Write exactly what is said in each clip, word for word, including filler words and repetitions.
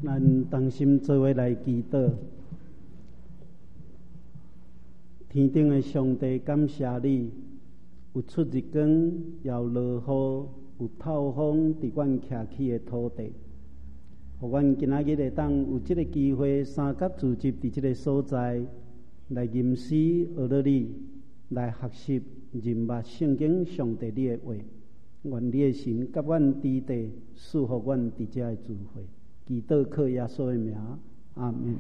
咱同心做伙来祈祷。天顶的上帝，感谢你有出日光，也有落雨，有透风伫阮徛起的土地，互阮今仔日会当有这个机会，三甲聚集伫这个所在，来吟诗学了你，来学习认捌圣经上帝你的话。愿你的神甲阮伫地，赐福阮伫遮的聚会。祈祷靠耶稣的名，阿门。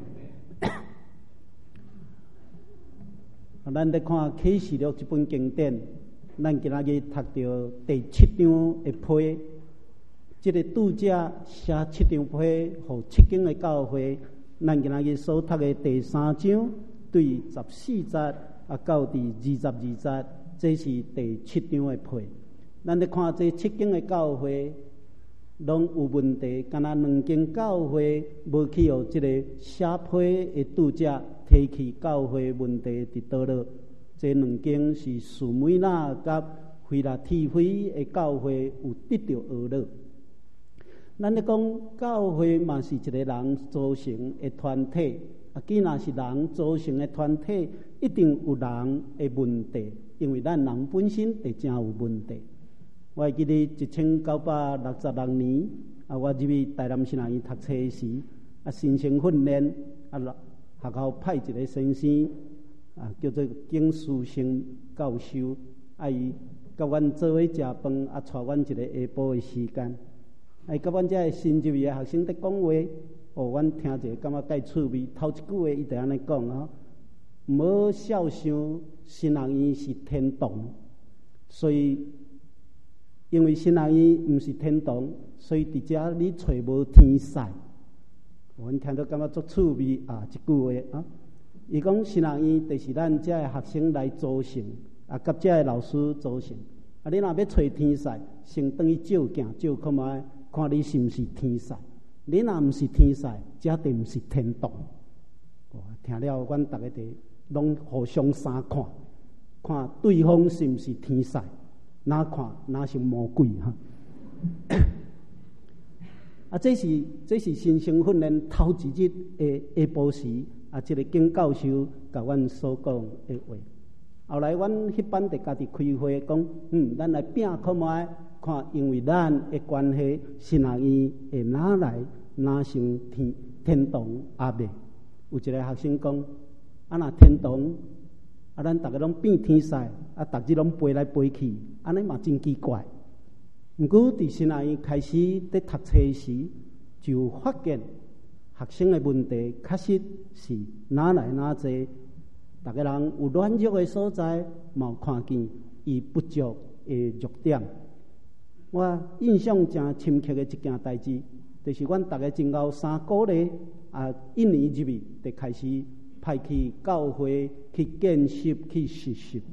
咱咧看启示录这本经典，咱今仔日读到第七章的批，这个读者写七张批，互七间的教会。咱今仔日所读的第三章对十四节啊到第二十二节，这是第七章的批。咱咧看这七间的教会，拢有问题，敢若两间教会无去互这个写批的读者提起教会问题伫倒落。这两间是苏美纳甲菲拉铁菲的教会有得到恶乐。咱咧讲教会嘛是一个人组成的团体，啊，既然是人组成的团体，一定有人的问题，因为咱人本身就真有问题。我会记得一千九百六十六年，啊，我入去台南新学院读册时，啊，新生训练，啊，学校派一个先生，啊，叫做景书生教授，啊，伊甲阮做伙食饭，啊，带阮一个下晡的时间，啊，伊甲阮遮新入去的学生在讲话，哦，阮听者感觉介趣味。头一句话，伊就安尼讲啊，无孝想新学院是天堂，所以。因为新学院毋是天堂，所以伫遮你找无天使。阮听到感觉足趣味啊！一句话啊，伊讲新学院就是咱遮的学生来组成，啊，甲遮的老师组成。啊，你若要找天使，先等于照镜照看觅，看你是毋是天使。你若毋是天使，遮就毋是天堂。哦，听了，阮逐个伫拢互相相看，看对方是毋是天使。哪看哪是魔鬼哈！啊，这是这是新生训练头一日的下晡时，啊，这个景教授甲阮所讲的话。后来阮迄班就家己开会讲，嗯，咱来拼看觅看，因为咱的关系，新学院会哪来哪成天天堂阿未？有一个学生讲，啊，若天堂。啊，咱逐个拢变天使，啊，逐日拢飞来飞去，安尼嘛真奇怪。毋过伫新学院开始伫读册时，就发现学生的问题确实是哪来哪济，逐个人有软弱的所在，嘛有看见伊不足的弱点。我印象真深刻的一件代志，就是阮逐个前后三个月啊，一年入去就开始。派去教会去见习去实习。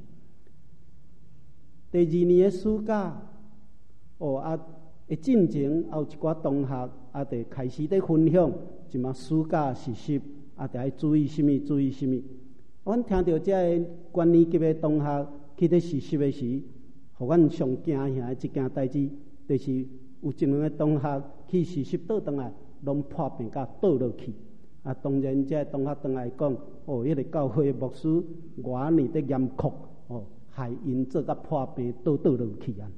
第二年的暑假，哦啊，一进前也有一寡同学啊，就开始在分享，即嘛暑假实习啊，就要注意什么，注意什么。阮听到这关年级的同学去咧实习的时，互阮上惊吓的一件代志，就是有一两个同学去实习倒转来，拢破病甲倒落去。啊，当然，这同学回来讲，哦，迄、那个教会牧师偌尼的严酷，哦，害因做甲破病倒倒落去啊。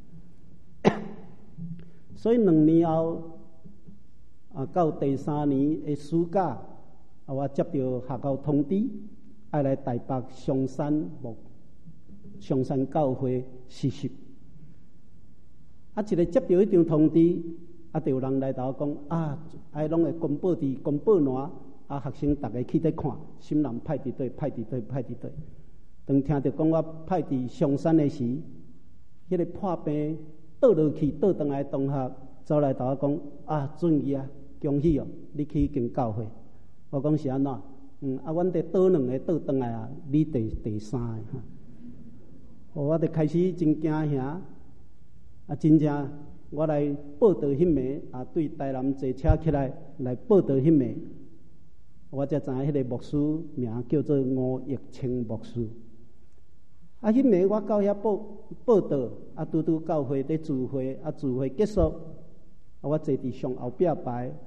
所以两年后，啊，到第三年的暑假，啊，我接到学校通知，要来台北松山牧松山教会实习。啊，一个接到一张通知，啊，就有人来头讲啊，爱拢会公布伫公布栏。啊！学生逐个去咧看，心人派伫对，派伫对，派伫对。当听着讲我派伫上山的时，迄、那个破病倒落去倒转来的同学走来头讲啊，准义啊，恭喜哦，你去跟教会。我讲是安怎？嗯，啊，阮得倒两个倒转来啊，你第第三个哈。哦，我就开始真惊吓，啊，真正我来报道迄暝啊，对台南坐车起来来报道迄暝。我才知影迄个牧师名叫做吴奕清牧师。啊，迄暝我到遐报报道，啊，拄拄教会咧聚会，啊，聚会结束，啊，我坐伫上后壁排，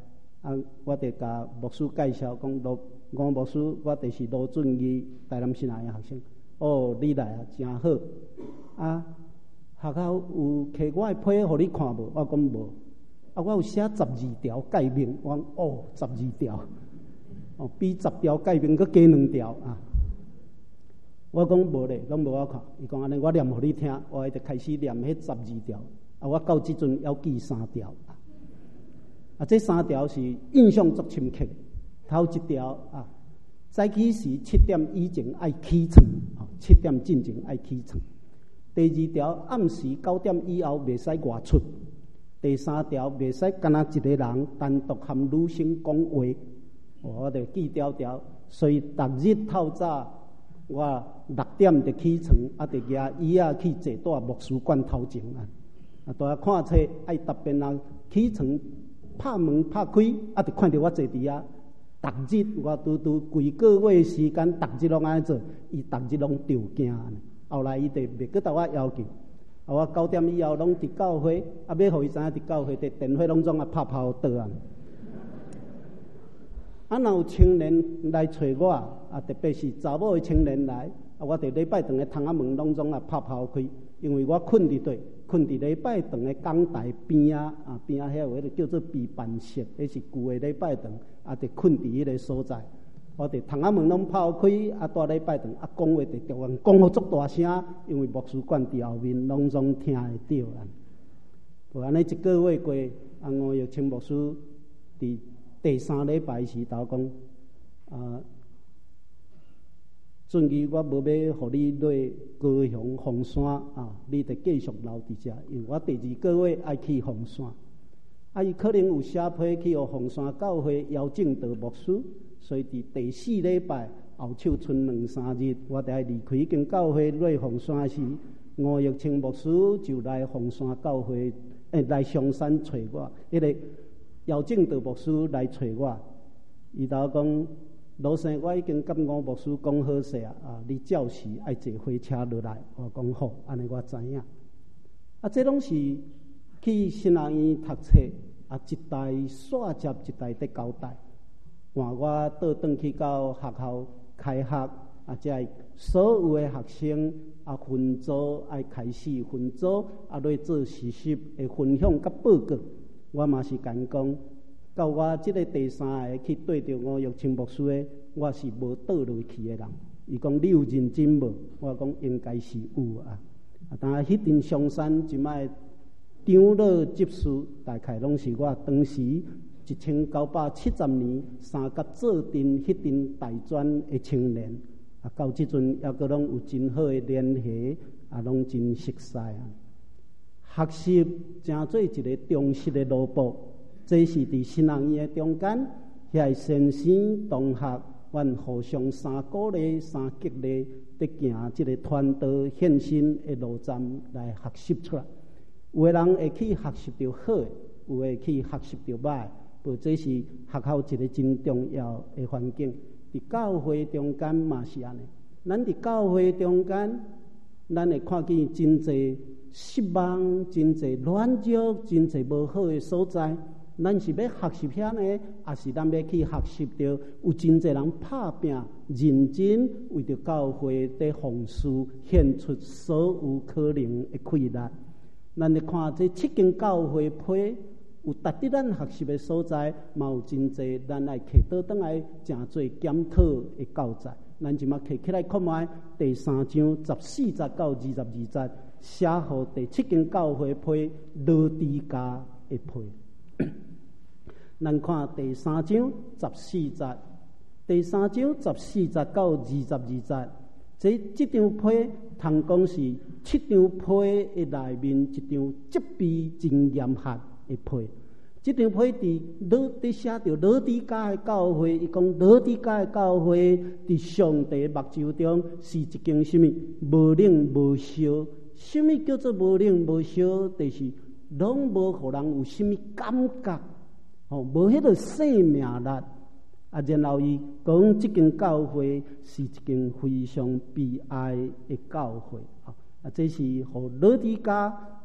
啊，我得甲牧师介绍讲，罗吴牧师，我就是罗俊义台南新来的学生。哦，你来啊，真好。啊，学校有摕我的批互你看无？我讲无。啊，我有写十二条诫命，我讲哦，十二条，哦，比十条诫命佫加两条啊。我讲无咧，拢无我看。伊讲安尼，我念互你听，我就开始念迄十二条。啊，我到即阵要记三条。啊，这三条是印象足深刻。头一条啊，早起时七点以前爱起床，哦，七点进前爱起床。第二条，暗时九点以后袂使外出。第三条，袂使干那一个人单独和女性讲话。我就记条条，所以逐日透早。我六点就起床，啊，就举椅仔去坐在牧师馆头前啊，啊，大家看册，爱特别人起床拍门拍开，啊，就看到我坐伫遐。逐日我拄拄规个月时间，逐日拢安尼做，伊逐日拢着惊。后来伊就袂搁甲我要求，啊，我九点以后拢伫教会，啊，要互伊知影伫教会，伫电话拢总啊拍炮倒啊。啊，若有青年来找我，啊，特别是查某的青年来，啊，我伫礼拜堂的窗仔门拢总啊拍炮开，因为我困伫对，困伫礼拜堂的讲台边仔，啊边仔遐有迄个叫做备办室，迄是旧的礼拜堂，啊，伫困伫迄个所在，我伫窗仔门拢拍开，啊，蹛礼拜堂，啊，讲话伫中央讲好足大声，因为牧师馆伫后面，拢总听会到啊。就安尼一个月过，啊，吴玉清牧师伫第三礼拜时头讲，啊，顺期我无要互你落高雄凤山啊，你得继续留伫遮，因为我第二个月爱去凤山。啊，伊可能有写批去互凤山教会邀请到牧师，所以伫第四礼拜后手剩两三日，我得离开间教会落凤山时，吴玉清牧师就来凤山教会，诶、欸，来上山找我，迄、那个。邀请到牧师来找我，伊头讲老生，我已经甲吴牧师讲好势啊！啊，你照时爱坐火车落来。我讲好，安尼我知影。啊，这拢是去新人院读册，啊，一代煞接一代在交代。换我倒转去到学校开学，啊，才所有的学生啊分组爱开始分组，啊，来做实习的分享甲报告。我嘛是敢讲，到我即个第三个去对着吴玉清牧师的，我是无倒落去的人。伊讲你有认真无？我讲应该是有啊。啊，但系迄阵上山即摆长老执事，大概拢是我当时一千九百七十年三甲做阵迄阵大专的青年。啊，到即阵抑阁拢有真好的联系，啊，拢真熟悉啊。学习成做一个忠实的萝卜，这是伫新人院的中间，遐先生同学，阮互相三鼓励、三激励，伫行即个传道献身的路站来学习出来。有的人会去学习到好的，有的去学习到歹，不，这是学校一个真重要的环境。伫教会中间嘛是安尼，咱伫教会中间，咱会看见真侪失望，真侪软弱，真侪无好的所在。咱是要学习遐呢，还是咱要去学习到有真侪人拍拼、认真为着教会的奉事，献出所有可能的气力。咱来看这七间教会批有值得咱学习的所在，嘛有真侪咱爱摕倒转来诚做检讨的教材。咱即马摕起来看卖第三章十四节到二十二节。写予第七间教会批罗底家的批，咱看第三章十四节，第三章十四节到二十二节，这这张批通讲是七张批的内面一张极备真严苛的批。这张批伫罗底写着罗底家的教会，伊讲罗底家的教会伫上帝目睭中是一间什么无冷无烧。什么叫做无冷无烧？就是拢无互人有什么感觉，哦，无迄个生命力。啊，然后伊讲这间教会是一间非常悲哀的教会。啊，这是互罗底家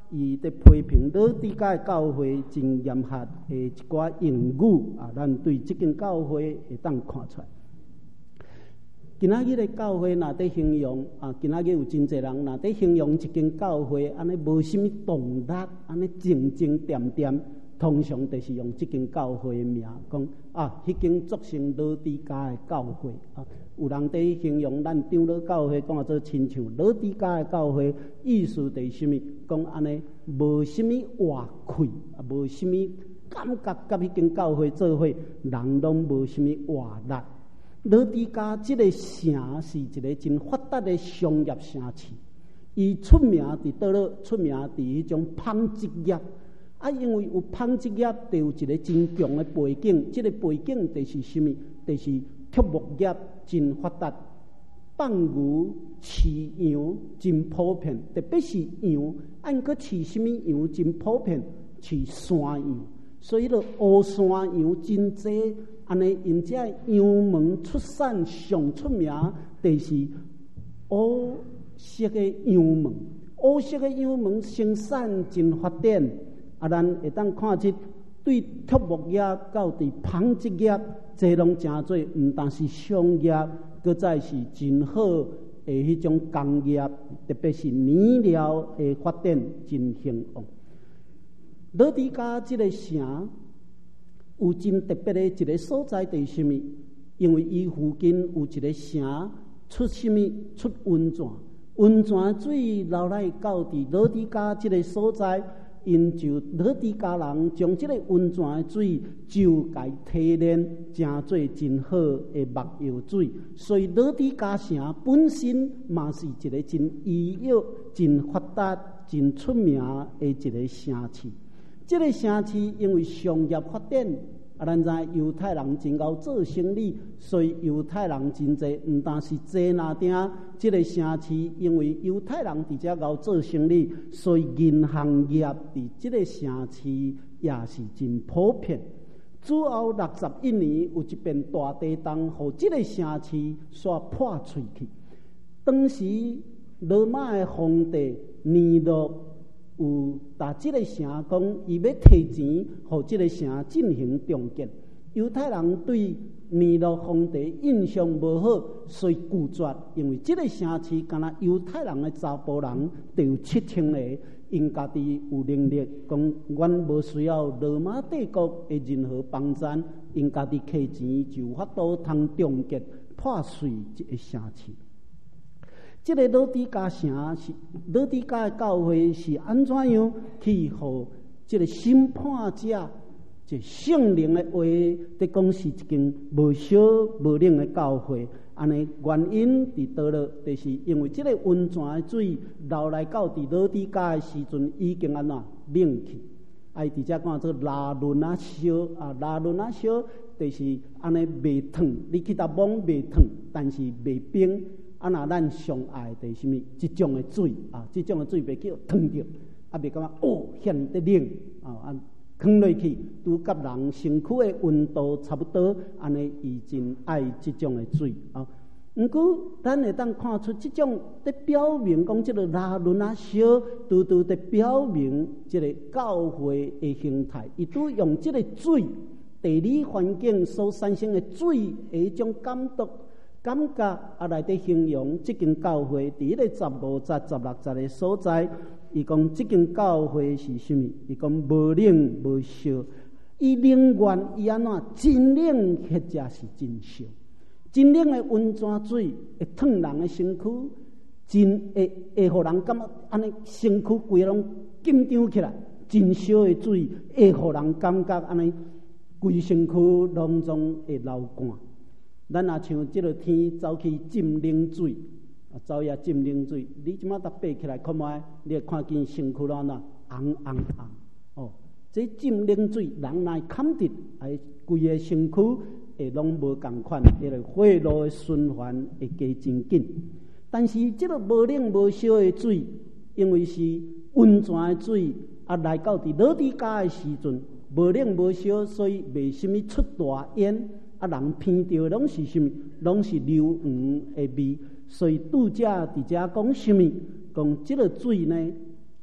伊伫批评老底家的教会真严苛的一寡用语啊，咱对即间教会会当看出来。今仔日的教会若伫形容啊，今仔日有真侪人若伫形容一间教会，安尼无啥物动力，安尼静静恬恬，通常就是用即间教会的名讲啊，迄间作成老底家的教会啊。有人伫形容咱长老教会，讲做亲像老底家的教会，意思就是啥物？讲安尼无啥物活气，啊，无啥物感觉，甲迄间教会做伙，人拢无啥物活力。老底家即个城是一个真发达的商业城市，伊出名伫倒落？出名伫迄种纺织业啊，因为有纺织业，就有一个真强的背景。即、这个背景就是啥物？就是畜牧业真发达，放牛、饲羊真普遍，特别是羊，按个饲啥物羊真普遍？饲山羊，所以咯，乌山羊真济。安尼，因遮羊毛出产上出名，就是乌色的羊毛。乌色的羊毛生产真发展，啊，咱会当看出对畜牧业到伫纺织业，这拢真多，毋但是商业，搁再是真好的迄种工业，特别是棉料的发展真兴旺。老底家即个城。有真特别的一个所在，就是啥物？因为伊附近有一个城出啥物？出温泉，温泉水流来到伫老底家即个所在，因就老底家人将即个温泉的水就该提炼，成做真好的墨药水。所以老底家城本身嘛是一个真医药、真发达、真出名的一个城市。这个城市因为商业发展，啊，咱知犹太人真够做生意，所以犹太人真济，毋但是济那定。这个城市因为犹太人伫遮够做生意，所以银行业伫这个城市也是真普遍。之后六十一年有一片大地震，互这个城市煞破碎去。当时罗马的皇帝尼禄有打这个城讲，伊要提钱，互这个城进行重建。犹太人对尼禄皇帝印象无好，所以拒绝。因为这个城市，敢若犹太人的查甫人就有七千个，因家己有能力，讲阮无需要罗马帝国的任何帮衬，因家己摕钱就有法度通重建破碎这个城市。这个老底家城是老底家的教会是安怎样去互这个审判者，这圣灵的话，在讲是一间无小无冷的教会。安尼原因伫倒落，就是因为这个温泉的水流来到伫老底家的时阵，已经安怎冷去。啊，伊伫遮讲做拉伦啊烧啊，拉伦啊烧就是安尼袂烫，你去搭网袂烫，但是袂冰。啊，若咱上爱的是物？即种的水啊，即种的水袂叫烫着，啊，袂感觉哦，遐得冷啊，啊，放落去，拄甲人身躯的温度差不多，安尼伊真爱即种的水啊。毋过，咱会当看出即种在表明讲，即个拉伦啊烧，拄拄在表明即个教会的形态，伊拄用即个水地理环境所产生的水的一种感觉。感觉啊，来伫形容即间教会，伫迄个十五节、十六节的所在，伊讲即间教会是啥物？伊讲无冷无烧，伊冷源伊安怎？真冷或者是真烧？真冷的温泉水会烫人的身躯，真会会互人感觉安尼身躯规拢紧张起来。真烧的水会互人感觉安尼规身躯拢总会流汗。咱也像即个天走去浸冷水，啊，走遐浸冷水，你即马搭爬起来看觅，你会看见身躯哪哪红红红哦。这浸冷水，人来砍得，哎，规个身躯会拢无共款，迄个血路的循环会加真紧。但是即个无冷无烧的水，因为是温泉的水，啊，来到伫老底家的时阵，无冷无烧，所以袂什么出大烟。啊，人闻到拢是啥物？拢是硫黄的味。所以拄则伫遮讲啥物？讲即个水呢，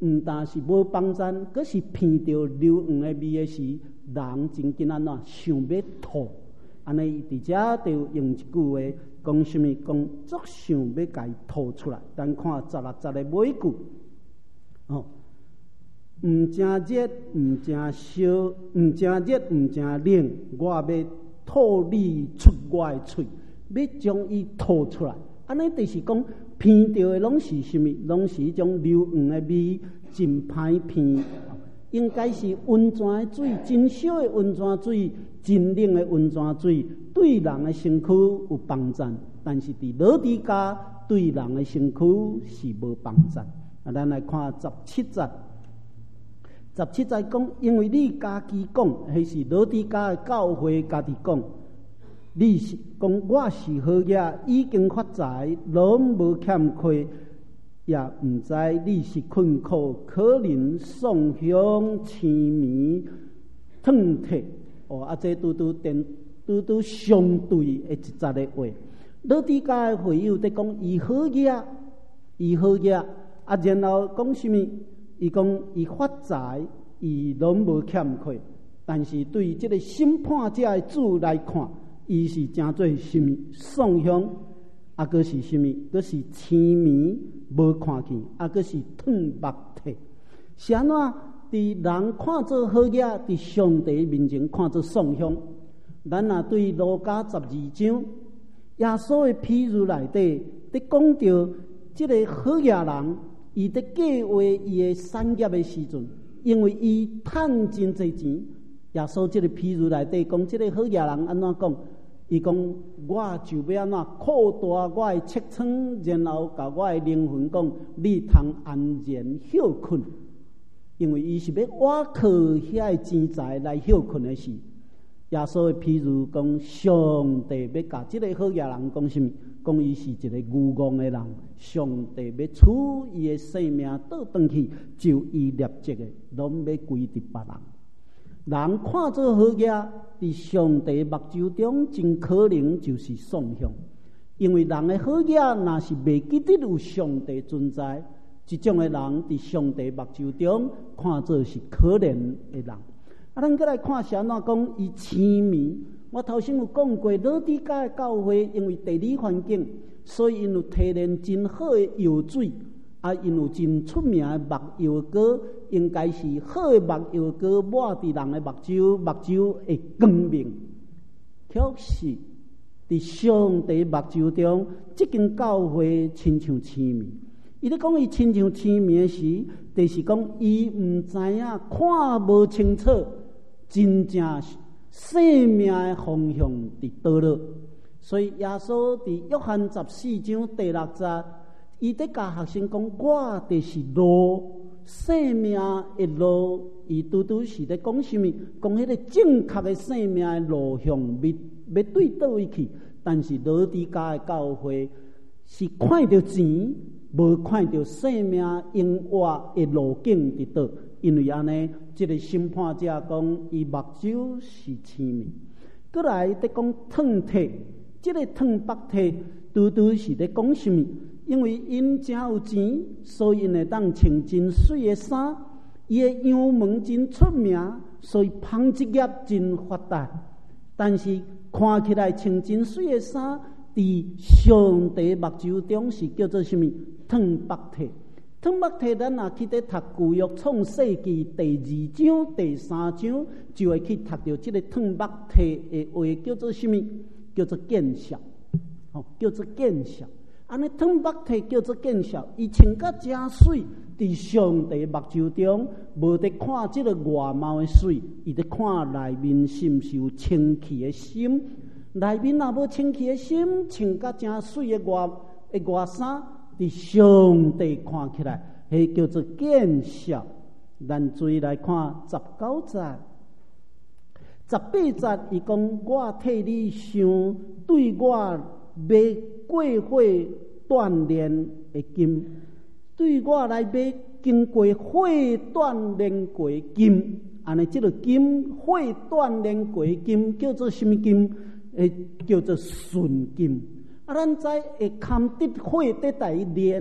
毋但是无帮赞，佫是闻到硫黄的味的时，人真紧安怎想要吐。安尼伫遮就用一句话讲什么？讲足想要甲伊吐出来。咱看十六节的尾句，哦，毋正热，毋正烧，毋正热，毋正冷，我要吐你出我的嘴，要将伊吐出来。安尼就是讲，闻到的拢是什么？拢是一种硫黄的味，真歹闻。应该是温泉的水，真烧的温泉水，真冷的温泉水，对人的身躯有帮助，但是伫老底家对人的身躯是无帮助。啊，咱来看十七节，十七节讲，因为你家己讲，迄是老底家的教会家己讲，你是讲我是好嘢，已经发财，拢无欠亏。也毋知你是困苦，可能丧香痴迷痛体哦，啊，这拄拄电拄拄相对的一节的话。老底家的会友在讲伊好嘢，伊好嘢，啊，然后讲什么？伊讲伊发财，伊拢无欠亏，但是对于这个审判者的主来看，伊是真做什么丧香，啊，佫是什么？佫是痴迷。无看见，啊，佫是烫目体。是安怎？伫人看做好嘢，伫上帝面前看做丧香。咱若对路加十二章，耶稣的譬喻内底，伫讲到即个好嘢人，伊伫计划伊的产业的时阵，因为伊趁真侪钱。耶稣即个譬喻内底讲，即个好嘢人安怎讲？伊讲，我就要安怎扩大我的尺寸，然后甲我的灵魂讲，你通安然休困，因为伊是要倚靠遐个钱财来休困的事。耶稣的譬如讲，上帝要甲即个好嘢人讲什么？讲伊是一个愚妄的人，上帝要取伊的性命倒转去，就伊立即的，拢要归伫别人。人看做好嘢，伫上帝目睭中，真可能就是丧香。因为人的好嘢，若是未记得有上帝存在，这种的人伫上帝目睭中看做是可怜的人。啊，咱再来看啥？那讲伊痴迷。我头先有讲过，老底家的教会因为地理环境，所以因有提炼真好的药水。啊，因有真出名的目药膏，应该是好的目药膏抹伫人的目睭，目睭会光明。可是伫上帝目睭中，即间教会亲像痴迷。伊咧讲伊亲像痴迷的时，就是讲伊毋知影看无清楚，真正生命的方向伫倒落。所以耶稣伫约翰十四章第六节。伊在教学生讲，我就是路，生命的路。伊拄拄是在讲什么？讲迄个正确的生命的路向要要对倒位去。但是老底家的教会是看到钱，无看到生命永活的路径伫倒。因为安尼，这个审判者讲，伊目睭是痴迷。过来在讲烫体，这个烫目体拄拄是在讲什么？因为因真有钱，所以因会当穿真水的衫。伊的羊门真出名，所以纺织业真发达。但是看起来穿真水的衫，伫上帝目睭中是叫做什么？烫目体。烫目体，咱若去咧读旧约创世纪第二章、第三章，就会去读到这个烫目体的话，叫做什么？叫做见效。哦，叫做见效。安尼烫目体叫做见效，伊穿甲真水，伫上帝目睭中，无得看即个外貌的水，伊得看内面是毋是有清气的心。内面若无清气的心，穿甲真水的外的外衫，伫上帝看起来，迄叫做见效。咱注意来看十九节、十八节，伊讲我替你想，对我买过火锻炼的金，对我来买经过火锻炼过金，安尼即个金火锻炼过金叫做什么金？诶，叫做纯金。啊，咱知会堪得火得来炼，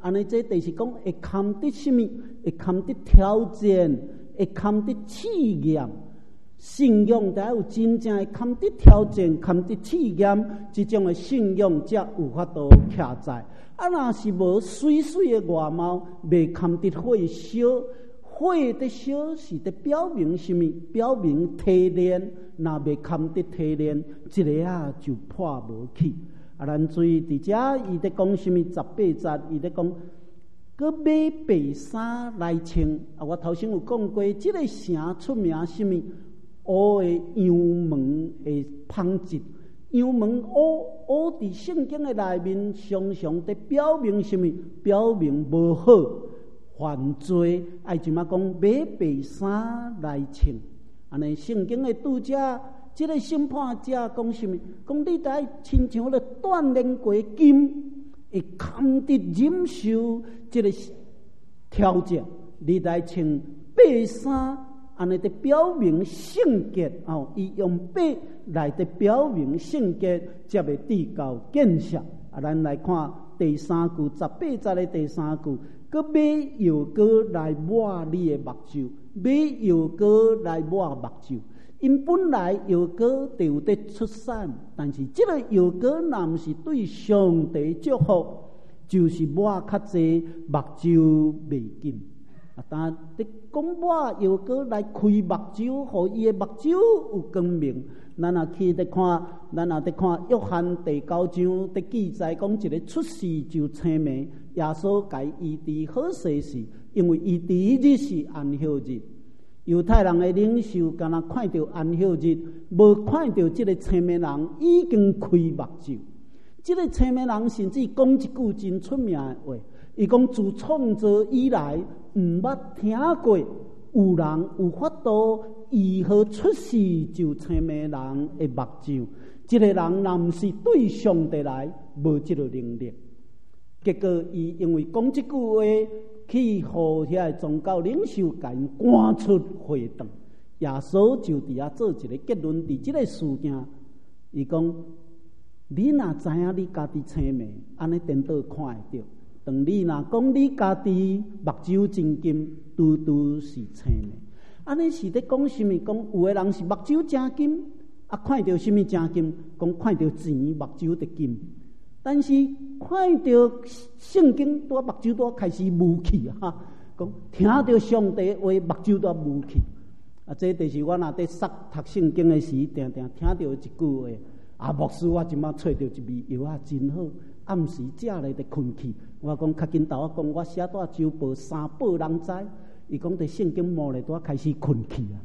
安尼这就是讲会堪得什么？会堪得挑战，会堪得试验。信仰才有真正的堪得挑战、堪得试验，这种的信仰才有法度徛在。啊，若是无水水的外貌，未堪得火烧。火的烧是在表明什么？表明提炼，若未堪得提炼，一个啊就破无去。啊，咱注意伫遮，伊在讲什么？十八节，伊在讲，佮买白衫来穿。啊，我头先有讲过，即、这个城出名什么？乌的羊毛的纺织，羊毛乌乌伫圣经的内面，常常在表明什么？表明无好。犯罪，爱怎么讲？买白衫来穿，安尼圣经的拄则，即、这个审判者讲什么？讲你在亲像咧锻炼过金，会堪得忍受即个挑战。你来穿白衫，安尼在表明圣洁哦。伊用白来在表明圣洁，才会得到建设。啊，咱来看第三句，十八节的第三句。佮买药膏来抹你的目睭，买药膏来抹目睭。因本来药膏就有得出产，但是这个药膏若毋是对上帝祝福，就是抹较济目睭袂紧。啊，但你讲抹药膏来开目睭，互伊的目睭有光明。咱若去得看，咱若得看约翰第九章的记载，讲一个出世就青眉，耶稣甲伊医治好势时，因为伊第一日是安息日。犹太人的领袖敢若看到安息日，无看到这个青眉人已经开目睭。这个青眉人甚至讲一句真出名的话，伊讲自创造以来，毋捌听过有人有法度医好出世就青眉人的目睭。这个人若毋是对上帝来，无这个能力。结果伊因为讲这句话，去互遐宗教领袖甲因赶出会堂。耶稣就伫遐做一个结论，伫这个事件，伊讲：你若知影你家己青眉，安尼颠倒看会到。当你若讲你家己目睭真金，拄拄是青眉。安尼是咧讲什么？讲有的人是目睭真金，啊看到什么真金？讲看到钱目睭的金，但是看到圣经多目睭多开始雾气哈。讲听到上帝话目睭多雾气。啊，这就是我若在读读圣经的时，定定听到一句话。啊，牧师，我即马找到一味药啊，真好。暗时食咧就困去。我讲较紧，头我讲我写带周报三报人知。伊讲伫圣经摸咧，拄开始困去啊。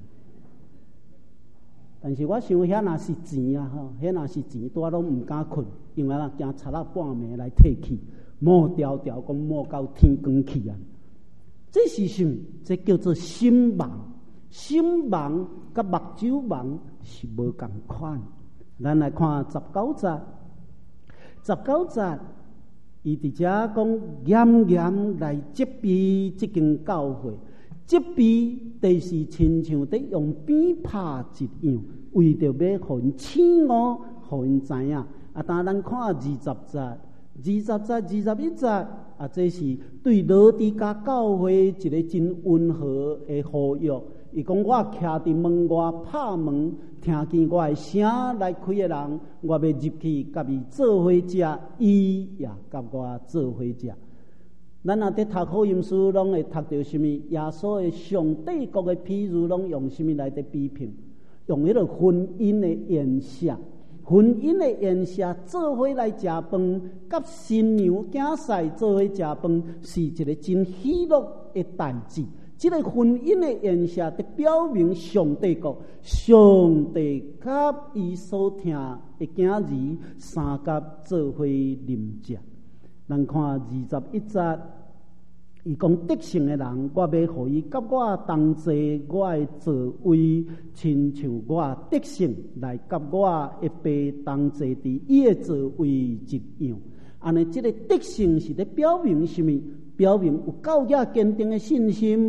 但是我想遐若是钱啊，吼，遐若是钱，拄拢毋敢困，因为若惊贼仔半暝来退去，摸条条讲摸到天光去啊。这是什么？这叫做心盲。心盲甲目睭盲是无共款。咱来看十九节，十九节，伊伫遮讲严严来责备即间教会，责备就是亲像伫用鞭拍一样，为着要互因醒悟，互因知影。啊，当咱看二十节、二十节、二十一节，啊，这是对罗底加教会一个真温和的呼吁。伊讲我徛伫门外拍门，听见我的声来开的人，我要入去甲伊做伙食，伊也甲我做伙食。咱若伫读福音书，拢会读到什么？耶稣的上帝国的譬喻，拢用什么来伫比拼？用迄个婚姻的宴席，婚姻的宴席做伙来食饭，甲新娘囝婿做伙食饭，是一个真喜乐的代志。这个婚姻的宴席，就表明上帝国，上帝甲伊所听的囝儿三甲做伙啉食。咱看二十一节，伊讲得胜的人，我要互伊甲我同坐我的座位，亲像我得胜来甲我一辈同坐伫伊的座位一样。安尼，这个得胜是咧表明什么？表明有够也坚定的信心，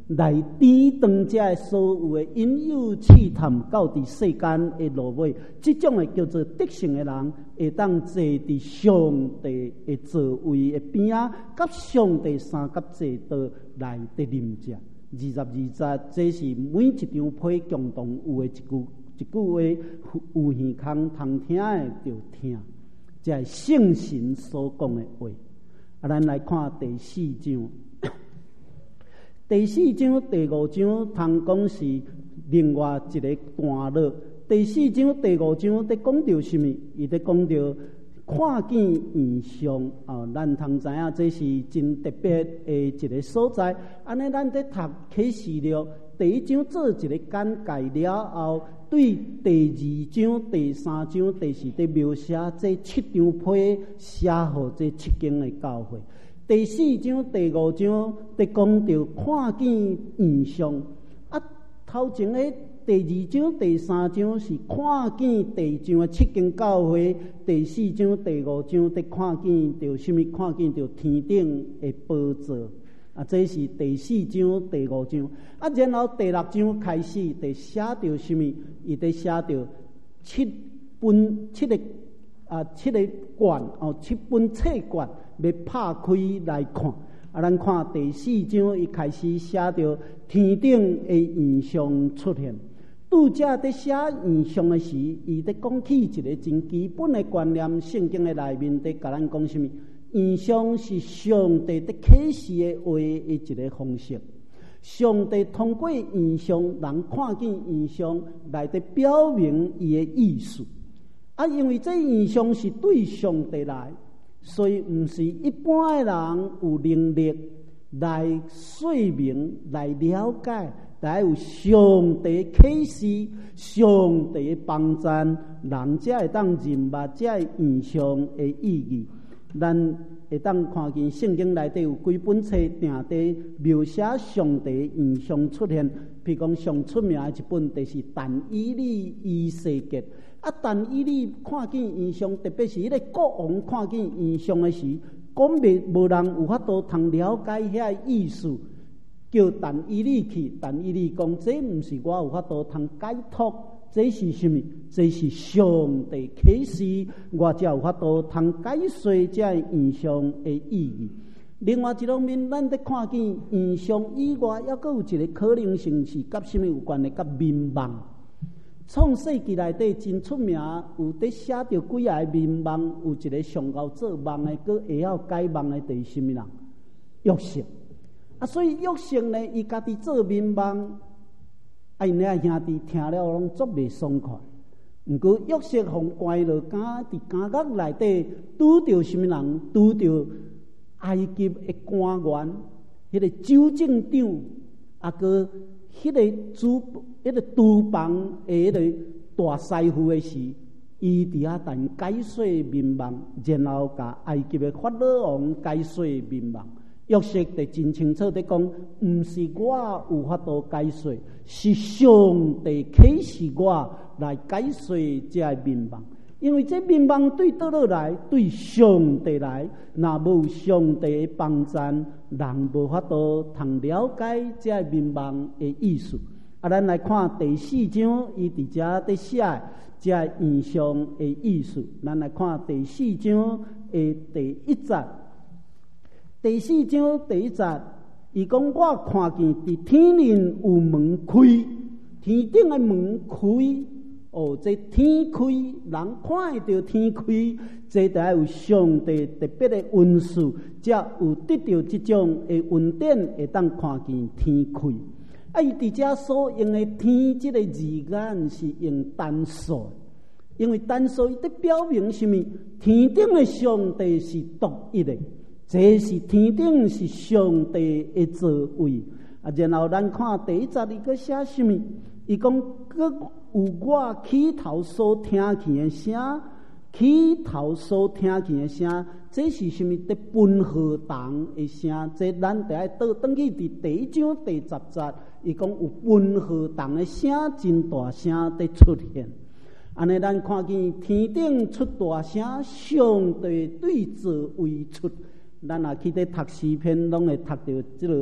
来抵挡这所有的引诱试探到伫世间的路尾，这种的叫做得胜的人，会当坐伫上帝的座位的边啊，甲上帝三甲座道来得啉食。二十二节，这是每一张被共同有的一句一句话，有耳孔通听的就听，这是圣神所讲的话。啊，咱来看第四章。第四章、第五章，通讲是另外一个段落。第四章、第五章在讲到什么？伊在讲到看见异象啊，咱通知影这是真特别的一个所在。安尼，咱在读启示录第一章做一个简介了后，对第二章、第三章、第四在描写这七张被写互这七间的教会。第四章、第五章在讲到看见异象啊，头前的第二章、第三章是看见第一章的七间教会，第四章、第五章在看见到什么？看见到天顶的宝座啊，这是第四章、第五章啊。然后第六章开始，在写到什么？伊在写到七本七个啊，七个卷哦，七本册卷。要拍开来看，啊，咱看第四章，伊开始写到天顶的异象出现。拄则在写异象的时，伊在讲起一个真基本的观念。圣经的内面在甲咱讲什么？异象是上帝在启示的话的一个方式。上帝通过异象，人看见异象来在表明伊的意思。啊，因为这异象是对上帝来。所以，毋是一般的人有能力来说明、来了解，来有上帝启示、上帝的帮助，人才会当认捌这异象的意义。咱会当看见圣经内底有几本册，定伫描写上帝异象出现。譬如讲，上出名的一本就是《但以理异世界》。啊！但以理看见异象，特别是迄个国王看见异象的时，讲袂无人有法度通了解遐意思。叫但以理去，但以理讲：这毋是我有法度通解脱，这是什么？这是上帝启示，我才有法度通解说这异象的意义。另外一方面，咱在看见异象以外，还佫有一个可能性是甲什么有关的？甲民望。创世纪内底真出名，有伫写着几下民望，有一个上高做梦的，佮会晓解梦的，就是什么人？约瑟啊！所以约瑟呢，伊家己做民望，啊，因遐兄弟听了拢足袂爽快。毋过约瑟互关落监，伫监狱内底拄着什么人？拄着埃及的官员，迄个州政长，啊个。迄个主，迄个厨房的迄个大师傅的时，伊伫遐等解说民望，然后甲埃及的法老王解说民望。约瑟就真清楚地讲，毋是我有法度解说，是上帝启示我来解说这民望。因为这民望对倒落来，对上帝来，若无上帝的帮助，人无法度通了解这民望的意思。啊，咱来看第四章，伊伫遮在写这异象的意思。咱来看第四章的第一节。第四章第一节，伊讲我看见伫天顶有门开，天顶的门开。哦，这天开，人看会到天开，这就要有上帝特别的恩赐，才有得到这种的恩典，会当看见天开。啊，伊伫遮所用的天这个字眼是用单数，因为单数伊在表明什么？天顶的上帝是独一的，这是天顶是上帝的座位。啊，然后咱看第一节，伊个写什么？伊讲个。有我起头所听见的声，起头所听见的声，这是什么？在分合堂的声，这咱得爱倒转去伫第一章第十节，伊讲有分合堂的声，真大声在出现。安尼，咱看见天顶出大声，上帝对座位出。咱若去伫读诗篇，拢会读到即个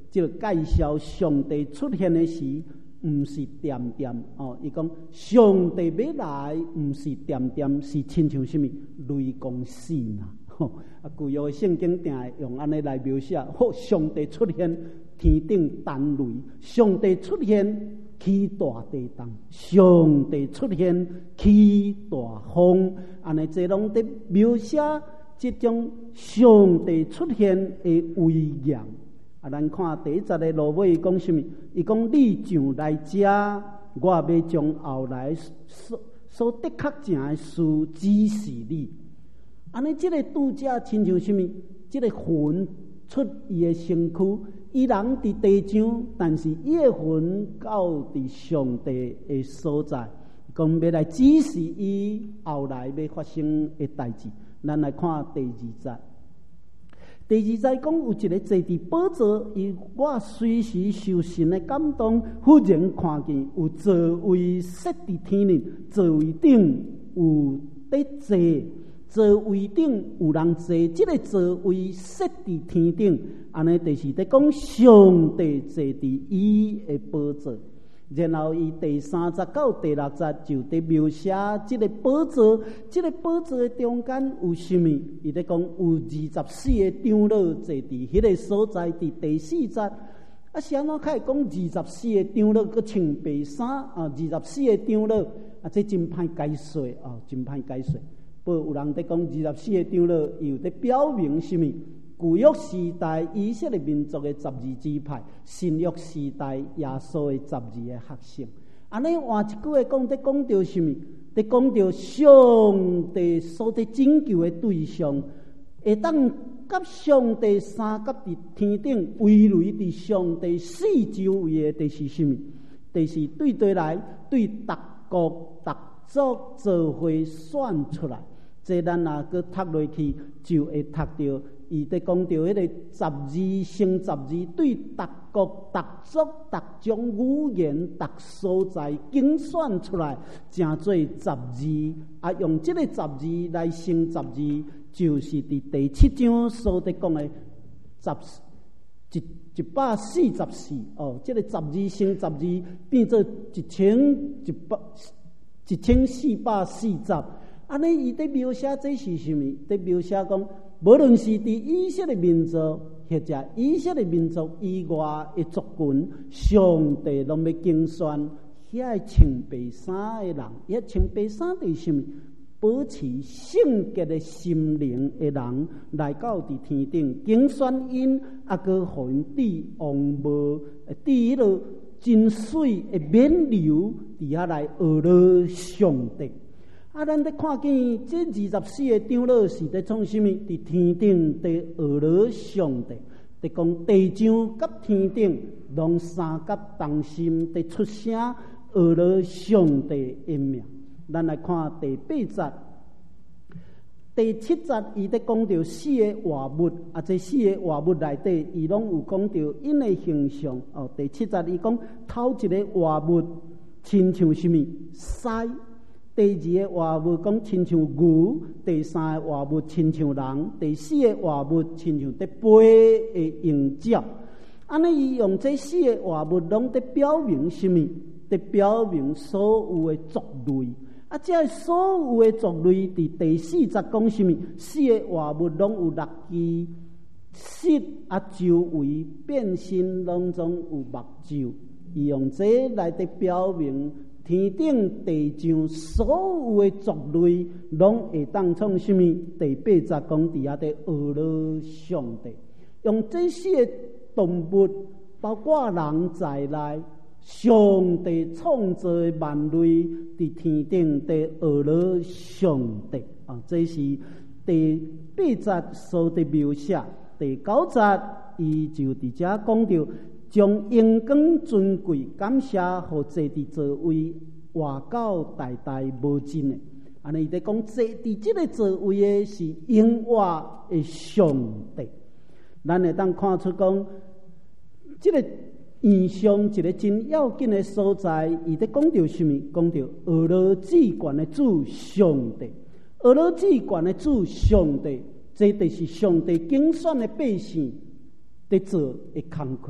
即个介绍上帝出现的时，毋是点点哦。伊讲上帝要来，毋是点点，是亲像什么雷公闪啊！吼、啊，旧约圣经定会用安尼来描写，好，上帝出现，天顶弹雷；上帝出现，起大地动；上帝出现，起大风。安尼这拢在描写即种上帝出现的威严。啊，咱看第一节的落尾讲什么？伊讲你上来遮，我要将后来所所的确正的事指示你。安尼，即个拄则亲像什么？即个魂出伊的身躯，伊人伫地上，但是伊的魂到伫上帝的所在，讲要来指示伊后来要发生的代志。咱来看第二节。第二节讲有一个坐伫宝座，伊我随时受神的感动，忽然看见有座位设伫天顶，座位顶有在坐，座位顶有人坐，即、这个座位设伫天顶，安尼就是在讲上帝坐伫伊的宝座。然后伊第三节到第六节就在描写即个宝座，即、这个宝座的中间有什么？伊在讲有二十四个长老坐伫迄个所在。伫第四节，啊，是安怎开讲二十四个长老佮穿白衫啊？二十四个长老啊，这真歹解说啊，真歹解说。不过有人在讲二十四个长老，又在表明什么？旧约时代以色列民族的十二支派，新约时代耶稣的十二个学生。安尼换一句话讲，在讲到什么？在讲到上帝所在拯救的对象，会当甲上帝三甲伫天顶围围伫上帝四周围的，就是什么？就是对对来对逐国逐族做伙选出来。这咱若搁读落去，就会读到。伊在讲到迄个十二乘十二，对逐国、逐族、逐种语言、逐所在精选出来，成做十二。啊，用这个十二来乘十二，就是伫第七章所在讲的十一一百四十四。哦，这个十二乘十二变做一千一百一千四百四十。安尼，伊在描写这是什么？在描写讲。无论是伫以色列民族，或者以色列民族以外的族群，上帝拢要竞选遐穿白衫的人。遐穿白衫是什么？保持圣洁的心灵的人，来到伫天顶竞选因，啊，佮互因滴王无滴迄落真水的冕流，伫遐来学了上帝。啊，咱在看见这二十四个长老是在创什么？伫天顶在学了上帝，在讲地上甲天顶拢三甲同心，在出声学了上帝的名。咱来看第八节、第七节，伊在讲到四个活物，啊，这四个活物内底，伊拢有讲到因的形象。哦，第七节伊讲头一个活物亲像什么？狮。第二个活物讲亲像牛，第三个活物亲像人，第四个活物亲像在飞的鹰鸟。安尼伊用这四个活物拢在表明什么？在表明所有的族类。啊，这所有的族类伫第四节讲什么？四个活物拢有六支翅，啊，周围变身拢总有目睭。伊用这来在表明。天顶地上所有的族类，拢会当创什么？第八节讲伫遐在学了上帝，用这些动物，包括人在内，上帝创造的万类，伫天顶在学了上帝啊！这是第八节所的描写。第九节，伊就伫遮讲到。将荣光尊贵感谢和坐伫座位活到代代无尽的，安尼在讲坐伫这个座位的是永远的上帝。咱会当看出讲，这个意象一个真要紧的所在，伊在讲到什么？讲到俄罗治权的主上帝，俄罗治权的主上帝，这就是上帝竞选的百姓在做的工课。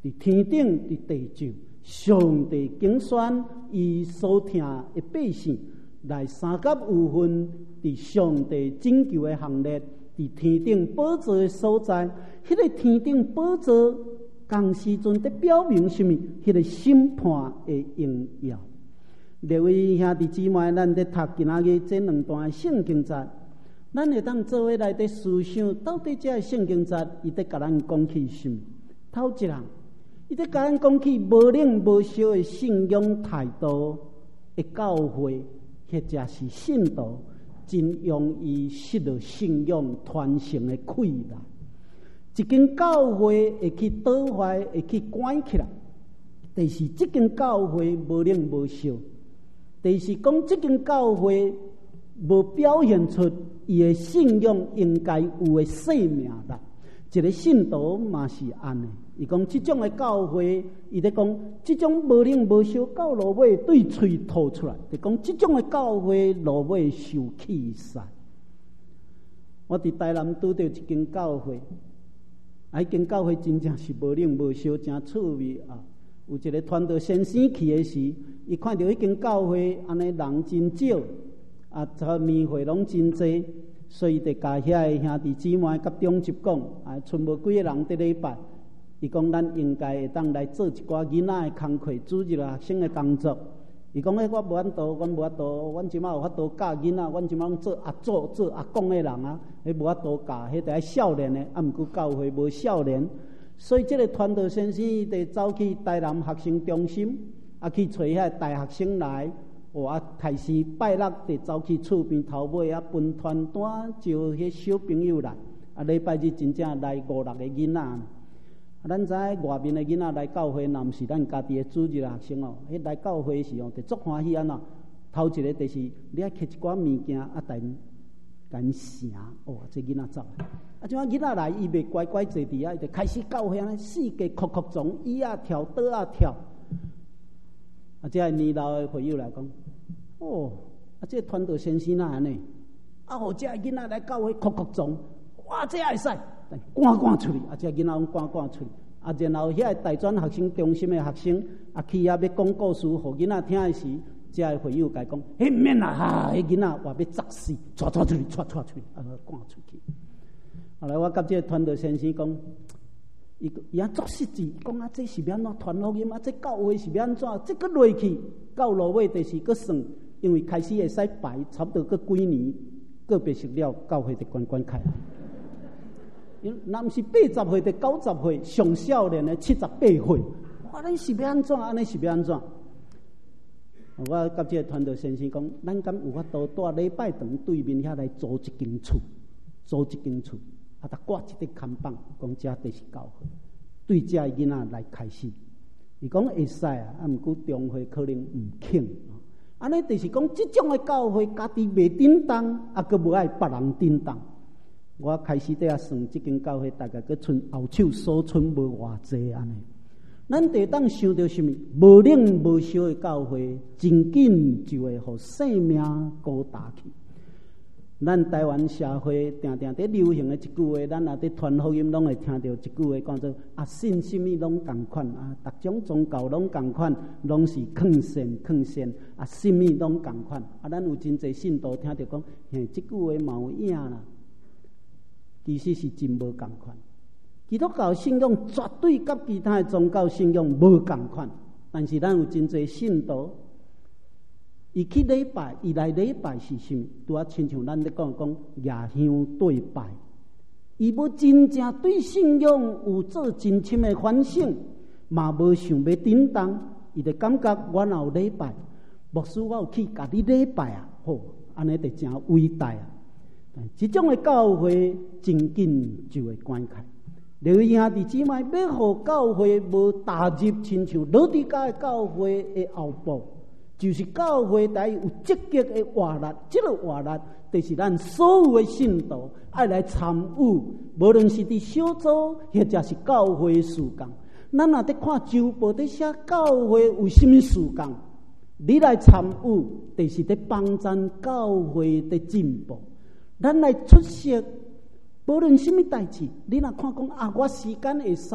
伫天顶伫地上，上帝拣选伊所听的百姓来三甲有份伫上帝拯救的行列，伫天顶宝座的所在，迄、那个天顶宝座同时阵在表明什么？迄、那个审判的荣耀。各位兄弟姊妹，咱在读今仔日这两段圣经节，咱会当做伙来伫思想，到底这圣经节伊在甲咱讲起什么？头一人，伊在甲咱讲起无冷无烧的信仰态度的教会，或者是信徒真容易失了信仰传承的溃烂。一间教会会去倒坏，会去关起来，但是这间教会无冷无烧。第是讲，这间教会无表现出伊的信仰应该有的生命力。一个信徒嘛是安尼，伊讲这种的教会，伊在讲这种无冷无烧，到落尾对嘴吐出来，就讲这种的教会落尾受气煞。我伫台南拄到一间教会，啊，迄间教会真正是无冷无烧，真趣味啊！有一个传道先生去的时，伊看到迄间教会安尼人真少，啊，这年会拢真济，所以就甲遐个兄弟姊妹甲中级讲，啊，剩无几个人伫礼拜。伊讲咱应该会当来做一寡囡仔的工课，组织学生的工作。伊讲诶，我无法度，阮无法度，阮即马有法度教囡仔，阮即马做阿祖、做阿公的人啊，迄无法度教，迄得爱少年的，啊，毋过教会无少年。所以，这个传道先生就走去台南学生中心，啊，去找遐大学生来，哦，啊，开始拜六就走去厝边头尾啊，分传单招迄小朋友来，啊，礼拜日真正来五六个囡仔。啊，咱知外面的囡仔来教会，若毋是咱家己的主日学生哦，迄来教会时哦，就足欢喜安怎？头一个就是你爱摕一寡物件啊，等干成哦，这囡仔走。啊！即摆囡仔来，伊袂乖乖坐伫遐，伊就开始教会安尼四界哭哭撞，椅啊跳，桌啊跳。啊，这年老的会友来讲，哦，啊，这传道先生哪安尼？啊，互这囡仔来教会哭哭撞，哇，这会使，赶赶出去！啊，这囡仔拢赶赶出去。啊，然后遐大专学生中心的学生，啊，去遐要讲故事，互囡仔听的时，这个会友甲伊讲，迄毋免啦，哈，迄囡仔话要砸死，踹踹出去，踹踹出去，啊，赶出去。后来我甲这个传道先生讲，伊伊啊作实际，讲啊这是要安怎传福音啊？这教会是要安怎？这个落去到落尾就是个算，因为开始会使排，差不多个几年个别食了，教会就关关开了。因若毋是八十岁，就九十岁，上少年的七十八岁，哇！咱是要安怎？安尼是要安怎？我甲这个传道先生讲，咱敢有法度带礼拜堂对面遐来租一间厝，租一间厝。啊！他挂一块看板，讲这就是教会，对这囡仔来开始。伊讲会使啊，啊，毋过中会可能毋肯。安尼就是讲，这种的教会家己袂叮当，啊，佮无爱别人叮当。我开始在遐算，这间教会大概佮剩后手所剩无偌济安尼。咱得当想到什么？无冷无烧的教会，真紧就会互生命高大去。咱台湾社会定定在流行的一句话，咱也伫传福音拢会听到一句话，叫做啊，信什么拢共款啊，逐种宗教拢共款，拢是劝善劝善啊，什么拢共款啊。咱有真侪信徒听到讲，嘿，这句话嘛有影啦，其实是真无共款。基督教信仰绝对甲其他的宗教信仰无共款，但是咱有真侪信徒。伊去礼拜，伊来礼拜是啥物？拄啊，亲像咱咧讲讲夜香对拜，伊要真正对信仰有做真深的反省，嘛无想要叮当，伊就感觉我若有礼拜，牧师我有去甲你礼拜啊，好，安尼就真伟大啊！这种的教会真紧就会关开。刘兄弟姊妹，要互教会无踏入亲像老底家的教会的后部。就是教会台有积极的活力，这个活力就是咱所有的信徒爱来参与，无论是伫小组或者是教会事工。咱若伫看周报伫写教会有甚物事工，你来参与，就是伫帮助教会的进步。咱来出席，无论甚物代志，你若看讲啊，我时间会使，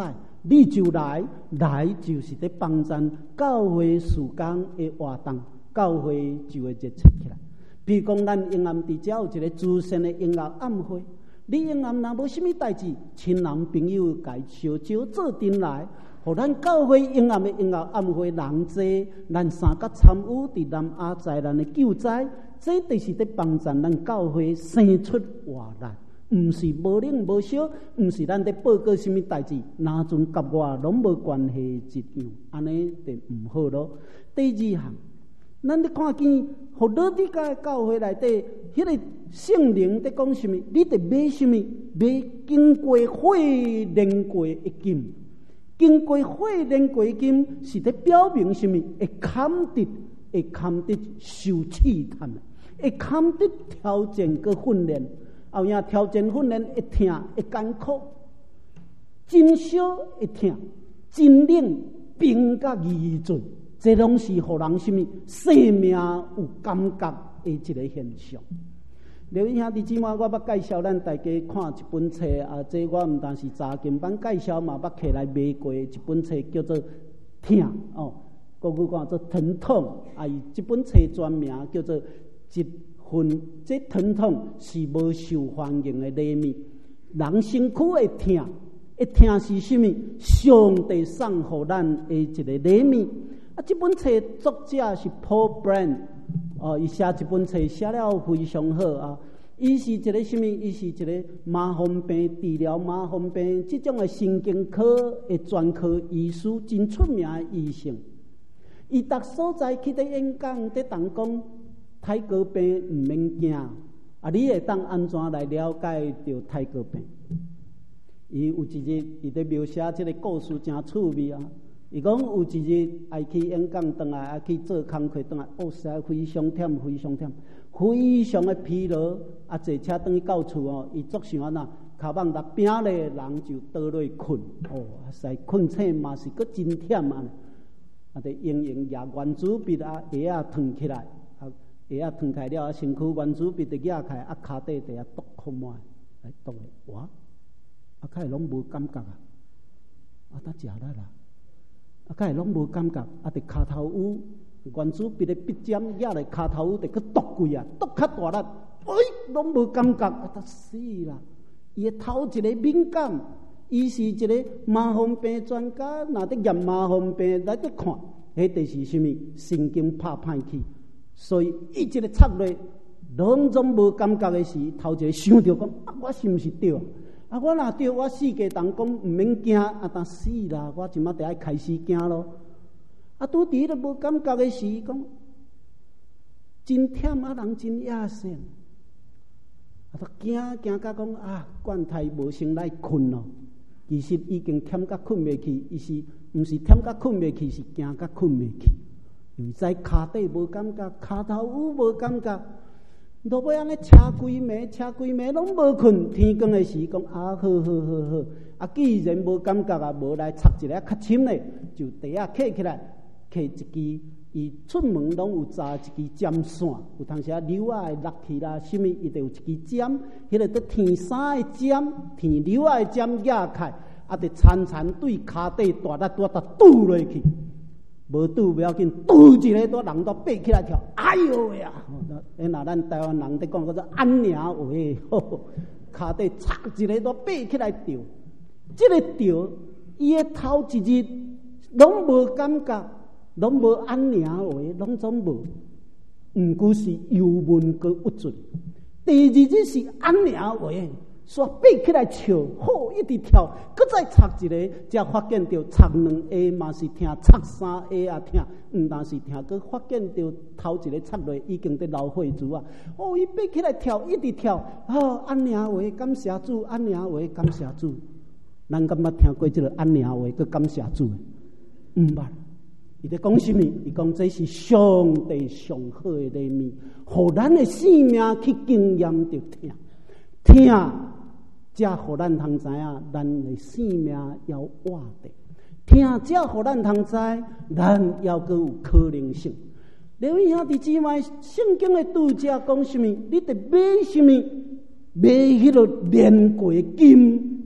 你就来，来就是在帮咱教会事工的活动，教会就会热切起来。比如讲，咱永安伫遮有一个资深的音乐暗会，你永安若无啥物代志，亲人朋友家小招做阵来，互咱教会永安的音乐暗会人济，咱三甲参与伫南亚灾难的救灾，这就是在帮助咱教会生出活力。毋是无冷无烧，毋是咱在报告什么代志，哪阵甲我拢无关系一样，安尼就毋好咯。第二项，咱咧看见互老底家教会内底，迄个圣灵在讲什么？你得买什么？买经过火炼过的金，经过火炼过的金是在表明什么？会堪得，会堪得受试探，会堪得挑战个训练。后影挑战训练会痛会艰苦，真烧会痛，真冷冰甲疑准，这拢是互人什么生命有感觉的一个现象。刘兄弟姊妹，我捌介绍咱大家看一本册啊，这我毋但是查经版介绍嘛，捌摕来买过一本册叫做《痛》哦，国语讲做疼痛，啊，伊这本册专名叫做一。分这疼痛是无受欢迎的礼物，人身躯会痛，会痛是什么？上帝送予咱的一个礼物。啊，这本册作者是 Paul Brand， 哦，伊写这本册写了非常好啊。伊是一个什么？伊是一个麻风病治疗麻风病这种的神经科的专科医师，真出名的医生。伊逐所在去伫演讲，伫同讲。太哥病毋免惊，啊！你会当安怎来了解到太哥病？伊有一日，伊在描写这个故事真趣味啊！伊讲有一日，爱去演讲回来，啊去做工课回来，哦，实在非常忝，非常忝，非常的疲劳。啊，坐车转去到厝哦，伊作想安那，脚踮落饼咧，人就倒落困。哦，实在困醒嘛是佫真忝啊！啊，得用用牙圆珠笔啊，鞋啊脱起来。鞋啊脱开了，身躯原子笔就压开，啊，骹底底啊剁看卖，来剁的哇，啊，开拢无感觉啊，啊，呾食力啦，啊，开拢无感觉，啊，伫骹头有原子笔的笔尖压来骹头有，得去剁贵啊，剁较大力，哎，拢无感觉，啊，呾死啦！伊的头一个敏感，伊是一个麻风病专家，若伫验麻风病来得看，迄就是什么神经拍歹去。所以，伊一个策略，拢总无感觉的时，头一个想着讲，啊，我是毋是对？啊，我若对，我世界人讲毋免惊，啊，但死啦，我即马得爱开始惊咯。啊，拄伫迄个无感觉的时，讲真忝啊，人真野性，啊，都惊惊甲讲啊，惯态无先来困咯。其实已经忝甲困袂去，伊是毋是忝甲困袂去，是惊甲困袂去。因在骹底无感觉，骹头有无感觉，落尾安尼车规暝，车规暝拢无困。天光的时讲啊，好好好好，啊，既然无感觉啊，无来插一个较深的，就地下揢起来，揢一支，伊出门拢有扎一支针线，有当时啊柳仔的落去啦，什么伊就有一支针，迄个得天衫的针，天柳仔的针压开，啊，得潺潺对骹底大力大力拄落去。无拄不要紧，拄一个都人都爬起来跳，哎呦喂啊！哎，那咱台湾人在讲，叫做安娘喂，骹底插一个都爬起来跳，这个跳，伊的头一日拢无感觉，拢无安娘喂，拢总无，毋过是油闷个不准。第二日是安娘喂。煞爬起来笑，好一直跳，搁再插一个，才发现到插两下嘛是疼，插三下也疼，毋但是疼，搁发现到头一个插落已经在流血珠啊！哦，伊爬起来跳，一直跳，哦，安娘话感谢主，安娘话感谢主。咱敢捌听过这个安娘话，搁感谢主？毋捌。伊在讲什么？伊讲这是上帝上好的礼物，互咱的生命去经验着疼，疼。才互咱通知影，咱的生命要活的。听，才互咱通知，咱要阁有可能性。刘兄弟姊妹，圣经的读者讲什么？你得买什么？买迄个炼过金，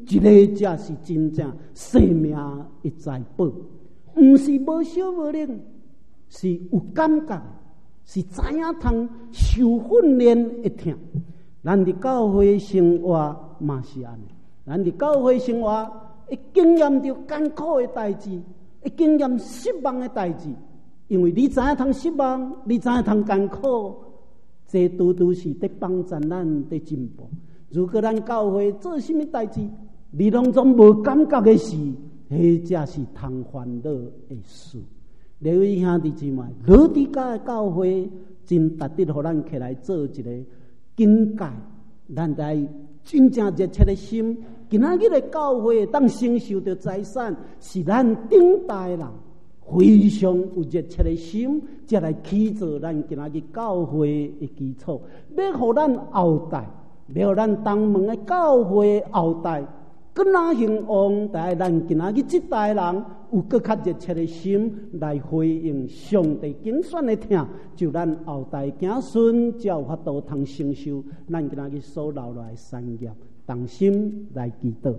一个才是真正生命的财宝，毋是无小无能，是有感觉，是知影通受训练会听。咱伫教会生活嘛是安尼，咱伫教会生活会经验到艰苦的代志，会经验失望的代志，因为你知影通失望，你知影通艰苦，这拄拄是伫帮助咱的进步。如果咱教会做什么代志，你拢总无感觉的事，迄才是通烦恼的事。各位兄弟姊妹，老底家的教会真值得互咱起来做一个警戒，咱在真正热切的心，今仔日的教会当承受的财产，是咱顶代人非常有热切的心，才来起造咱今仔日教会的基础，要互咱后代，要互咱东门的教会后代更哪兴旺，在咱今仔日这代人有更较热切的心来回应上帝拣选的听，就咱后代子孙才有法度通承受咱今仔日所留来的产业。同心来祈祷。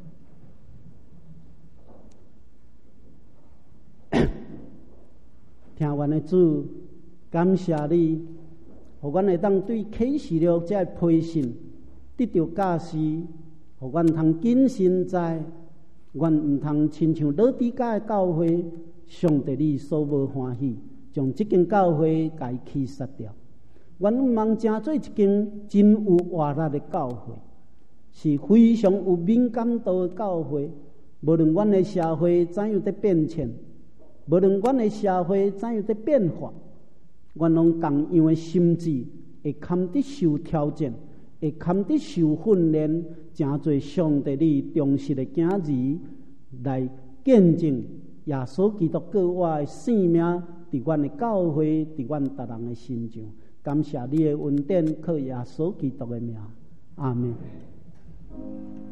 听完的主，感谢你，互阮会当对启示录这批信得到教示。互阮通谨慎知，阮毋通亲像老底家的教会，上帝你所无欢喜，将这间教会该起杀掉。阮毋茫正做一间真有活力的教会，是非常有敏感度的教会。无论阮的社会怎样在变迁，无论阮的社会怎样在变化，阮拢同样的心智会堪得受挑战，会堪得受训练。真侪上帝你忠实的囝儿来见证耶稣基督过我的生命，伫阮的教会，伫阮逐人的心上。感谢你的恩典，靠耶稣基督的名，阿门。